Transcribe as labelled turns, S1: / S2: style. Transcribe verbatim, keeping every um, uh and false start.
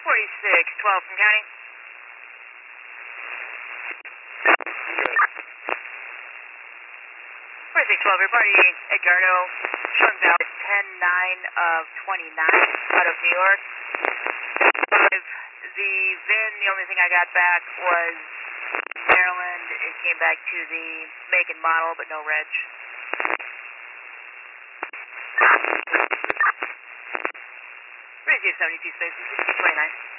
S1: forty-six twelve from county. forty-six twelve, reporting Edgardo, showing valid ten nine of twenty-nine out of New York. The V I N, the only thing I got back was Maryland. It came back to the make and model, but no reg. Receive seventy-two spaces, sixty twenty-nine.